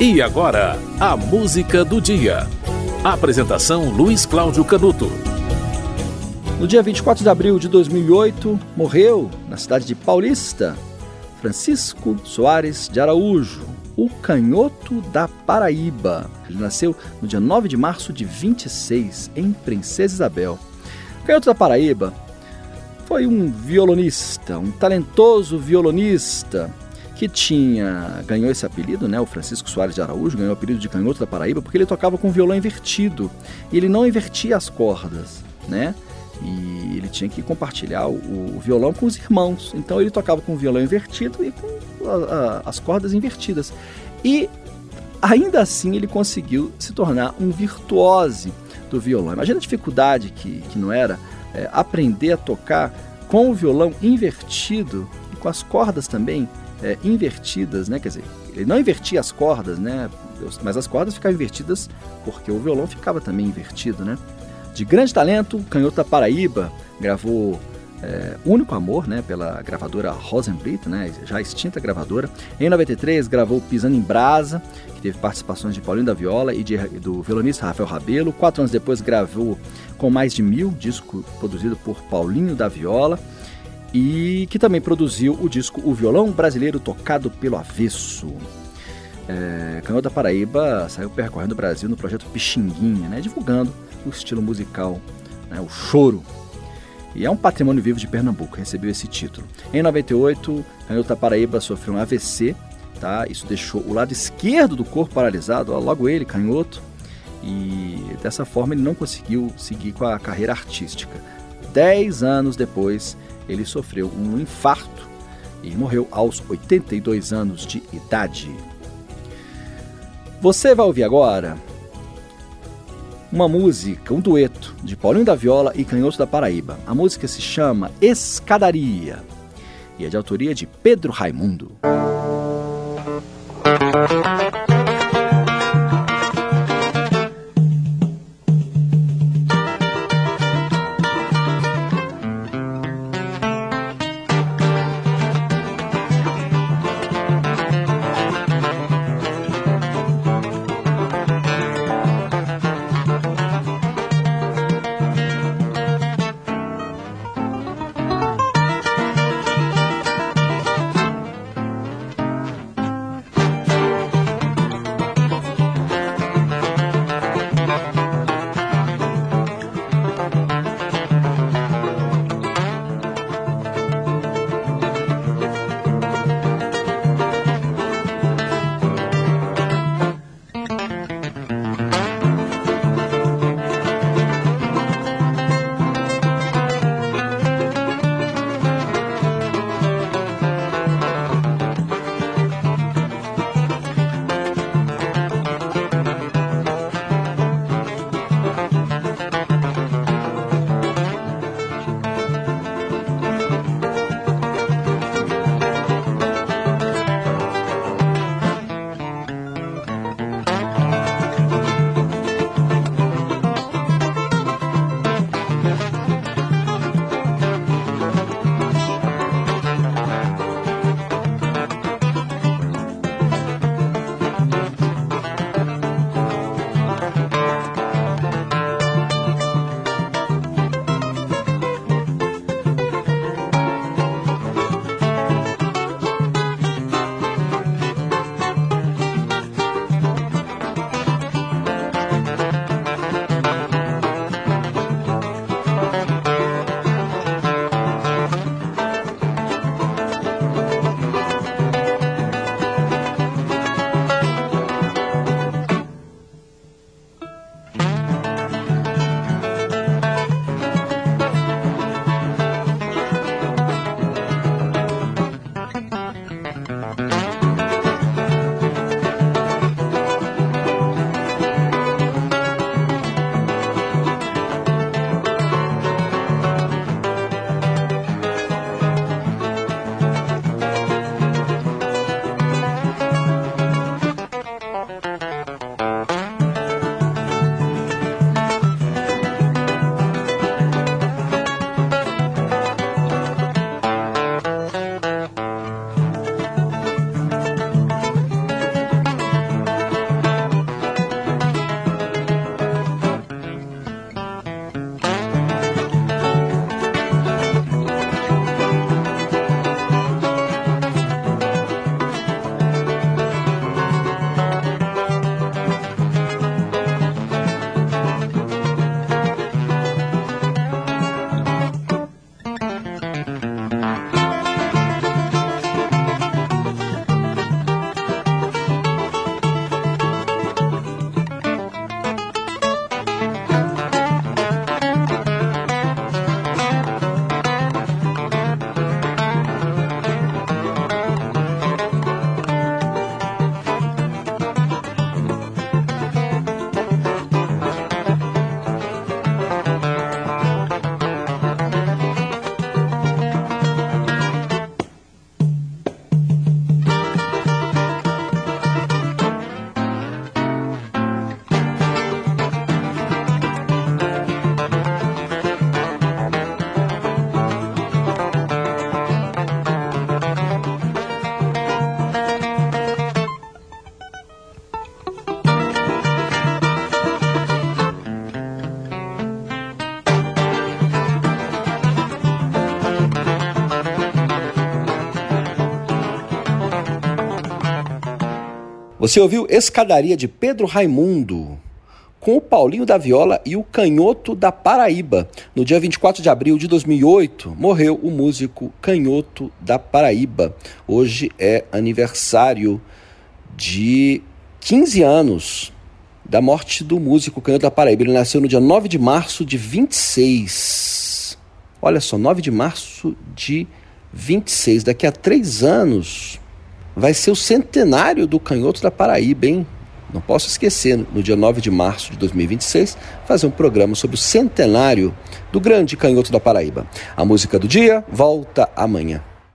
E agora, a música do dia. Apresentação Luiz Cláudio Canuto. No dia 24 de abril de 2008, morreu, na cidade de Paulista, Francisco Soares de Araújo, o canhoto da Paraíba. Ele nasceu no dia 9 de março de 26, em Princesa Isabel. O canhoto da Paraíba foi um violonista, um talentoso violonista, que ganhou esse apelido, né? O Francisco Soares de Araújo ganhou o apelido de canhoto da Paraíba porque ele tocava com o violão invertido e ele não invertia as cordas, né? E ele tinha que compartilhar o violão com os irmãos, então ele tocava com o violão invertido e com as cordas invertidas. E ainda assim ele conseguiu se tornar um virtuose do violão. Imagina a dificuldade que não era aprender a tocar com o violão invertido e com as cordas também invertidas, né? Quer dizer, ele não invertia as cordas, né? Mas as cordas ficavam invertidas porque o violão ficava também invertido, né? De grande talento, o canhoto da Paraíba gravou Único Amor, né? Pela gravadora Rosenblit, né? Já extinta gravadora. Em 93 gravou Pisando em Brasa, que teve participações de Paulinho da Viola e do violonista Rafael Rabelo. 4 anos depois gravou Com Mais de 1000, disco produzido por Paulinho da Viola, e que também produziu o disco O Violão Brasileiro Tocado pelo Avesso. Canhoto da Paraíba saiu percorrendo o Brasil no projeto Pixinguinha, né, divulgando o estilo musical, né, o choro. E é um patrimônio vivo de Pernambuco, recebeu esse título. Em 98, Canhoto da Paraíba sofreu um AVC, tá? Isso deixou o lado esquerdo do corpo paralisado, logo ele, canhoto, e dessa forma ele não conseguiu seguir com a carreira artística. 10 anos depois, ele sofreu um infarto e morreu aos 82 anos de idade. Você vai ouvir agora uma música, um dueto de Paulinho da Viola e Canhoto da Paraíba. A música se chama Escadaria e é de autoria de Pedro Raimundo. Você ouviu Escadaria de Pedro Raimundo, com o Paulinho da Viola e o Canhoto da Paraíba. No dia 24 de abril de 2008, morreu o músico Canhoto da Paraíba. Hoje é aniversário de 15 anos da morte do músico Canhoto da Paraíba. Ele nasceu no dia 9 de março de 26. Olha só, 9 de março de 26. Daqui a 3 anos vai ser o centenário do Canhoto da Paraíba, hein? Não posso esquecer, no dia 9 de março de 2026, fazer um programa sobre o centenário do grande Canhoto da Paraíba. A música do dia volta amanhã.